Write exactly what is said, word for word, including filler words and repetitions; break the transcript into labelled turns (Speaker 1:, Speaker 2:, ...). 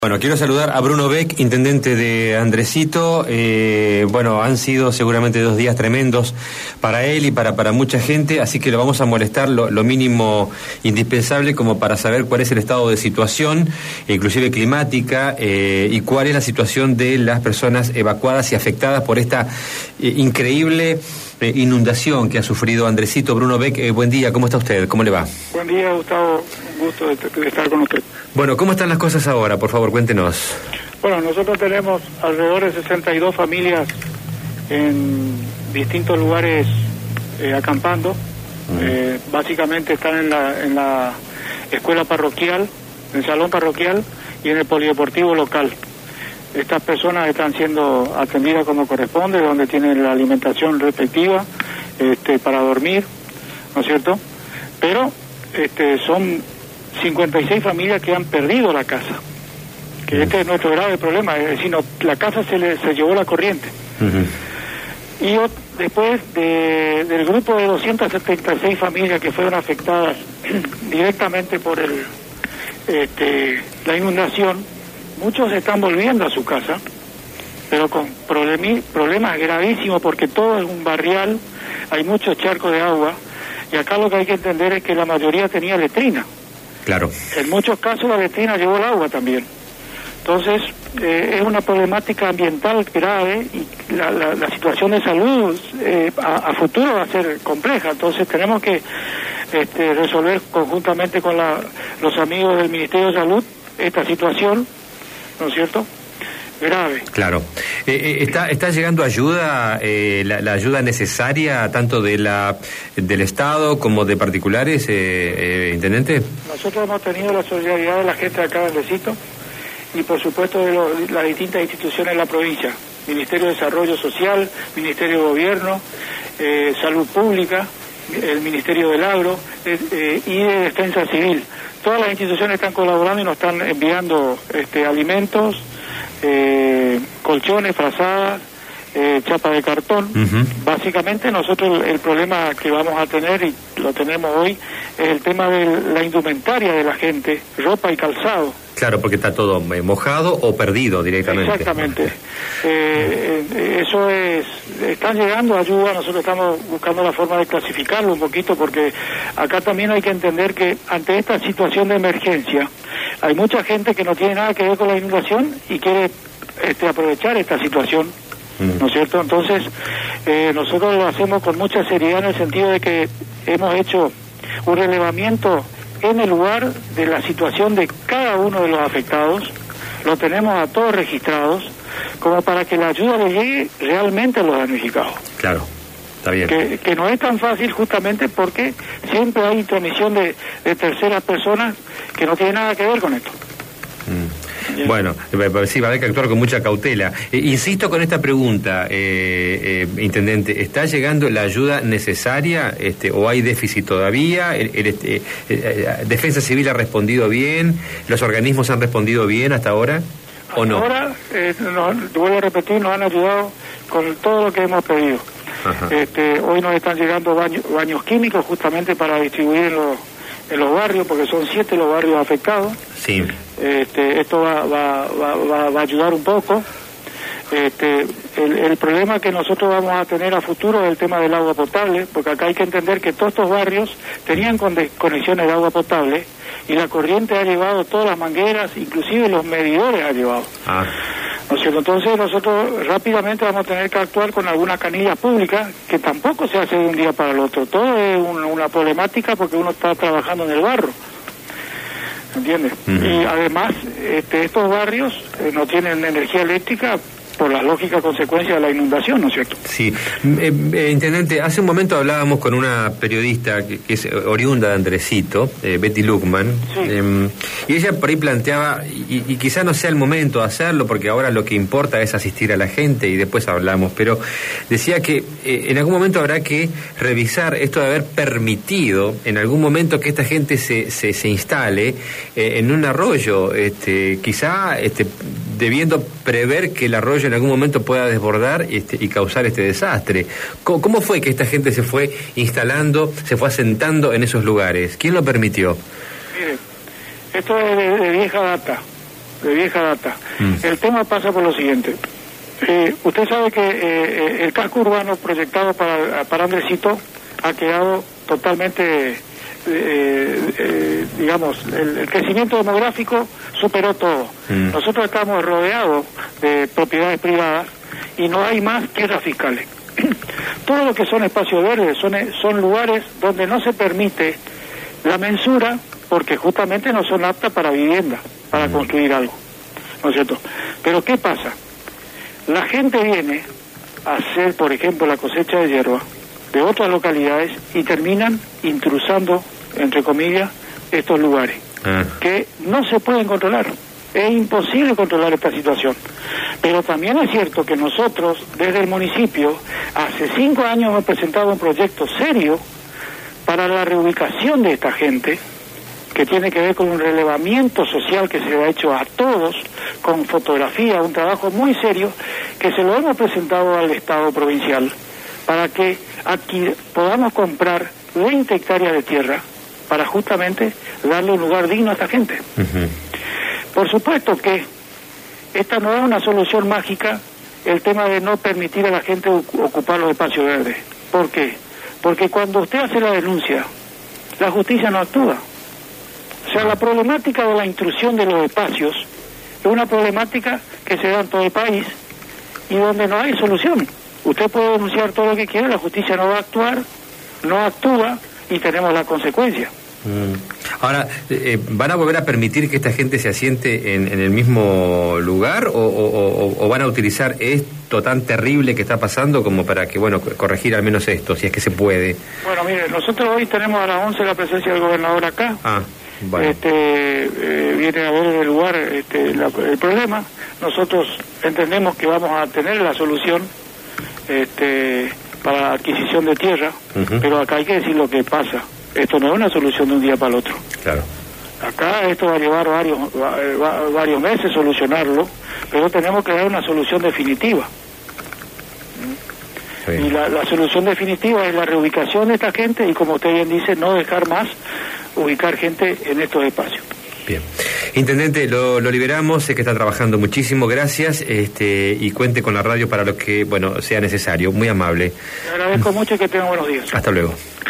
Speaker 1: Bueno, quiero saludar a Bruno Beck, intendente de Andresito. Eh, bueno, han sido seguramente dos días tremendos para él y para, para mucha gente, así que lo vamos a molestar lo, lo mínimo indispensable como para saber cuál es el estado de situación, inclusive climática, eh, y cuál es la situación de las personas evacuadas y afectadas por esta eh, increíble eh, inundación que ha sufrido Andresito. Bruno Beck, eh, buen día, ¿cómo está usted? ¿Cómo le va?
Speaker 2: Buen día, Gustavo, un gusto de, de estar con usted.
Speaker 1: Bueno, ¿cómo están las cosas ahora? Por favor, cuéntenos.
Speaker 2: Bueno, nosotros tenemos alrededor de sesenta y dos familias en distintos lugares eh, acampando. Uh-huh. Eh, básicamente están en la, en la escuela parroquial, en el salón parroquial y en el polideportivo local. Estas personas están siendo atendidas como corresponde, donde tienen la alimentación respectiva este, para dormir, ¿no es cierto? Pero este, son cincuenta y seis familias que han perdido la casa, que este es nuestro grave problema, es decir, no, la casa se le se llevó la corriente. Uh-huh. Y después de, del grupo de doscientas setenta y seis familias que fueron afectadas directamente por el este, la inundación, muchos están volviendo a su casa, pero con problemi, problemas gravísimos, porque todo es un barrial, hay muchos charcos de agua, y acá lo que hay que entender es que la mayoría tenía letrina.
Speaker 1: Claro.
Speaker 2: En muchos casos la letrina llevó el agua también. Entonces, eh, es una problemática ambiental grave y la, la, la situación de salud eh, a, a futuro va a ser compleja. Entonces, tenemos que este, resolver conjuntamente con la, los amigos del Ministerio de Salud esta situación, ¿no es cierto?, grave.
Speaker 1: Claro. Eh, ¿está, ¿Está llegando ayuda, eh, la, la ayuda necesaria tanto de la del Estado como de particulares, eh, eh, intendente?
Speaker 2: Nosotros hemos tenido la solidaridad de la gente de acá de Andresito y por supuesto de, lo, de las distintas instituciones de la provincia, Ministerio de Desarrollo Social, Ministerio de Gobierno, eh, Salud Pública, el Ministerio del Agro eh, eh, y de Defensa Civil. Todas las instituciones están colaborando y nos están enviando este, alimentos, Eh, colchones, frazadas, eh, chapa de cartón. Uh-huh. Básicamente nosotros el, el problema que vamos a tener, y lo tenemos hoy, es el tema de la indumentaria de la gente, ropa y calzado.
Speaker 1: Claro, porque está todo mojado o perdido directamente.
Speaker 2: Exactamente. Eh, eh, eso es, están llegando ayuda, nosotros estamos buscando la forma de clasificarlo un poquito, porque acá también hay que entender que ante esta situación de emergencia hay mucha gente que no tiene nada que ver con la inundación y quiere este, aprovechar esta situación, mm. ¿no es cierto? Entonces, eh, nosotros lo hacemos con mucha seriedad en el sentido de que hemos hecho un relevamiento en el lugar de la situación de cada uno de los afectados, lo tenemos a todos registrados, como para que la ayuda le llegue realmente a los damnificados.
Speaker 1: Claro, está bien.
Speaker 2: Que, que no es tan fácil justamente porque siempre hay intromisión de, de terceras personas que no tienen nada que ver con esto.
Speaker 1: Mm. Bueno, sí, va a haber que actuar con mucha cautela. Eh, insisto con esta pregunta, eh, eh, intendente, ¿está llegando la ayuda necesaria este, o hay déficit todavía? El, el, este, eh, ¿Defensa Civil ha respondido bien? ¿Los organismos han respondido bien hasta ahora? ¿O no?
Speaker 2: Ahora, eh, nos, vuelvo a repetir, nos han ayudado con todo lo que hemos pedido. Este, hoy nos están llegando baños, baños químicos justamente para distribuir en los, en los barrios, porque son siete los barrios afectados.
Speaker 1: Sí.
Speaker 2: Este, esto va, va, va, va, va a ayudar un poco. Este, el, el problema que nosotros vamos a tener a futuro es el tema del agua potable, porque acá hay que entender que todos estos barrios tenían conexiones de agua potable y la corriente ha llevado todas las mangueras, inclusive los medidores ha llevado. Ah. ¿No es cierto? Entonces nosotros rápidamente vamos a tener que actuar con alguna canilla pública, que tampoco se hace de un día para el otro. Todo es un, una problemática porque uno está trabajando en el barro. ¿Entiendes? Uh-huh. Y además, este, estos barrios eh, no tienen energía eléctrica por la lógica consecuencia de la inundación, ¿no es cierto?
Speaker 1: Sí. Eh, eh, intendente, hace un momento hablábamos con una periodista que, que es oriunda de Andresito, eh, Betty Luckman, sí. eh, y ella por ahí planteaba, y, y quizá no sea el momento de hacerlo, porque ahora lo que importa es asistir a la gente y después hablamos, pero decía que eh, en algún momento habrá que revisar esto de haber permitido en algún momento que esta gente se, se, se instale eh, en un arroyo, este, quizá este, debiendo prever que el arroyo en algún momento pueda desbordar este, y causar este desastre. ¿Cómo, ¿Cómo fue que esta gente se fue instalando, se fue asentando en esos lugares? ¿Quién lo permitió?
Speaker 2: Mire, esto es de, de vieja data. de vieja data.
Speaker 1: Mm.
Speaker 2: El tema pasa por lo siguiente. Eh, usted sabe que eh, el casco urbano proyectado para, para Andresito ha quedado totalmente, eh, eh, digamos, el, el crecimiento demográfico superó todo. Mm. Nosotros estamos rodeados de propiedades privadas y no hay más tierras fiscales. Todo lo que son espacios verdes son, son lugares donde no se permite la mensura porque justamente no son aptas para vivienda, para mm. construir algo, ¿no es cierto? Pero ¿qué pasa? La gente viene a hacer, por ejemplo, la cosecha de hierba de otras localidades y terminan intrusando, entre comillas, estos lugares, ah. que no se pueden controlar. Es imposible controlar esta situación. Pero también es cierto que nosotros, desde el municipio, hace cinco años hemos presentado un proyecto serio para la reubicación de esta gente, que tiene que ver con un relevamiento social que se le ha hecho a todos, con fotografía, un trabajo muy serio, que se lo hemos presentado al Estado provincial, para que aquí podamos comprar veinte hectáreas de tierra, para justamente darle un lugar digno a esta gente. Uh-huh. Por supuesto que esta no es una solución mágica, el tema de no permitir a la gente ocupar los espacios verdes. ¿Por qué? Porque cuando usted hace la denuncia, la justicia no actúa. O sea, la problemática de la intrusión de los espacios es una problemática que se da en todo el país y donde no hay solución. Usted puede denunciar todo lo que quiera, la justicia no va a actuar, no actúa y tenemos la consecuencia.
Speaker 1: Mm. Ahora, eh, ¿van a volver a permitir que esta gente se asiente en, en el mismo lugar o, o, o, o van a utilizar esto tan terrible que está pasando como para que, bueno, corregir al menos esto, si es que se puede?
Speaker 2: Bueno, mire, nosotros hoy tenemos a las once la presencia del gobernador acá.
Speaker 1: Ah. Bueno.
Speaker 2: Este, eh, viene a ver en el lugar este, la, el problema. Nosotros entendemos que vamos a tener la solución este, para la adquisición de tierra, uh-huh. pero acá hay que decir lo que pasa. Esto no es una solución de un día para el otro. Claro. Acá esto va a llevar varios, va, va, varios meses solucionarlo, pero tenemos que dar una solución definitiva. Sí. Y la, la solución definitiva es la reubicación de esta gente y, como usted bien dice, no dejar más ubicar gente en estos espacios.
Speaker 1: Bien. Intendente, lo, lo liberamos, sé que está trabajando muchísimo, gracias, este, y cuente con la radio para lo que, bueno, sea necesario. Muy amable.
Speaker 2: Le agradezco mucho y que tenga buenos días.
Speaker 1: Hasta luego.